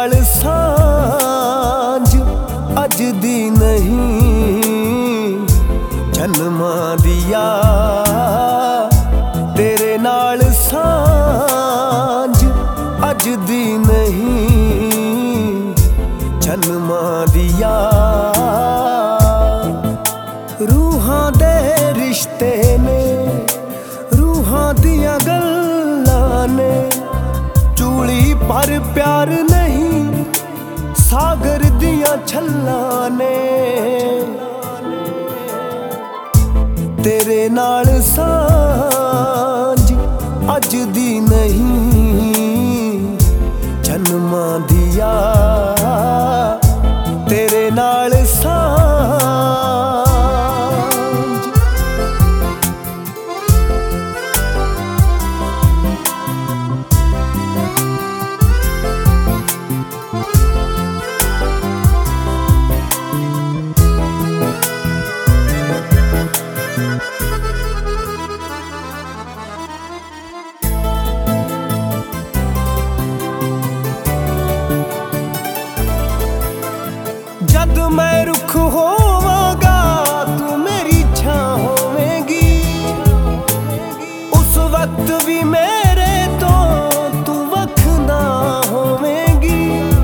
नाल सांझ अज दी नहीं जन्मां दिया, तेरे नाल सांझ अज दी नहीं जन्मां दिया। रूहां दे रिश्ते ने, रूहां दियां गल्लां ने, चूली पर प्यार नहीं सागर दियां छल्लां ने। तेरे नाल सांझ अज दी नहीं जन्मां दिया, तेरे नाल जद मैं रुख होवांगा तू मेरी छां होवेंगी, उस वक्त भी मेरे तो तू वख ना होवेंगी।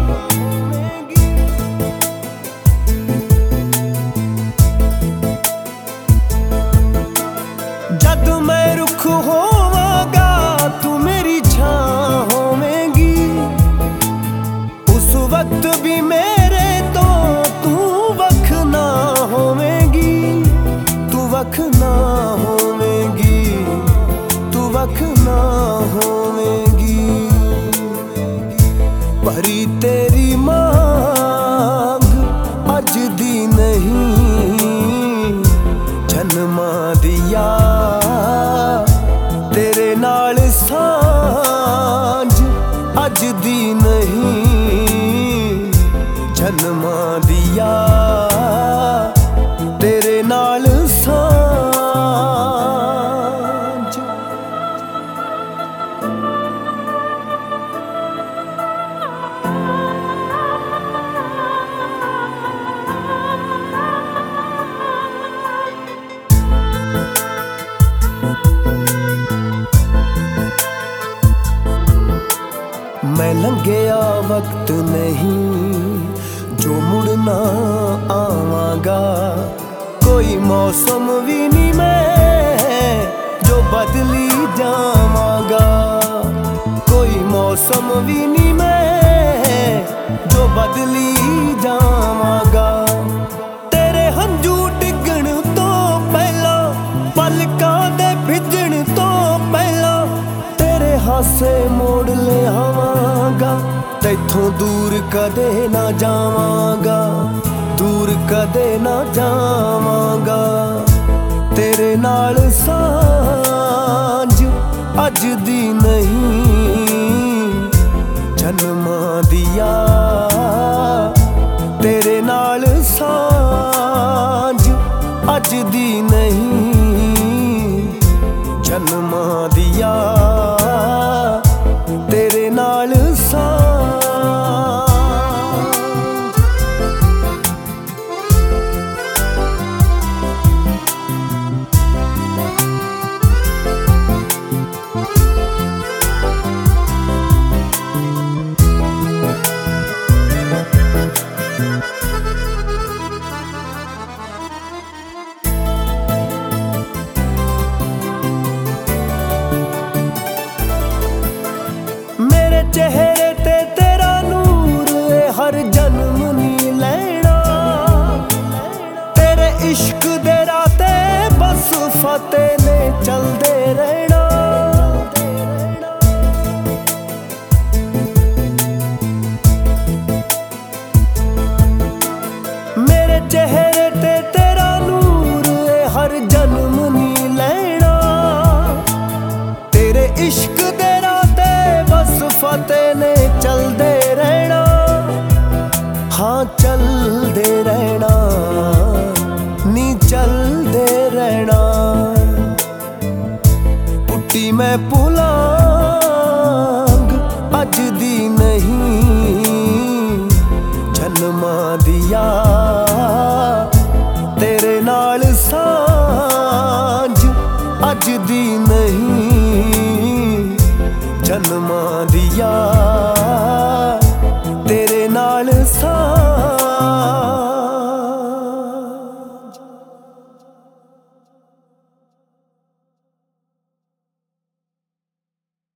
जद मैं रुख होवांगा तू मेरी छां होवेंगी, उस वक्त भी मेरे तो वख ना होवेंगी, तू वख ना होवेंगी। भरी तेरी मांग अज दी नहीं जन्मां दिया, तेरे नाल सांझ अज दी नहीं जन्मां दिया, तेरे नाल सांझ। मैं लंघिया वक्त नहीं जो मुड़ना आवांगा, कोई मौसम भी नहीं मैं जो बदली जावांगा, कोई मौसम भी नहीं मैं जो बदली जावांगा। तेरे हंझू डिगण तो पहला, पलकां दे भिजण तो पहला, तेरे हासे मोड़ ले आवांगा, तैथों दूर कदे ना जावांगा, दूर कदे ना जावांगा। तेरे नाल सांझ अज दी नहीं जन्मां दिया, तेरे नाल सांझ अज दी नहीं जन्मां दिया, तेरे नाल सांझ। चेहरे ते तेरा नूर हर जन्म नी लैना, तेरे इश्क दे राते बस फतेह ने चलदे रहना। मेरे चेहरे ते तेरा नूर हर जन्म नी लैना, तेरे इश्क दे राते बस फतेह ने चलदे रहना। हाँ चलदे रहना नी चलदे रहना, पुट्टी मैं पुलांग अज दी नहीं ਯਾਰ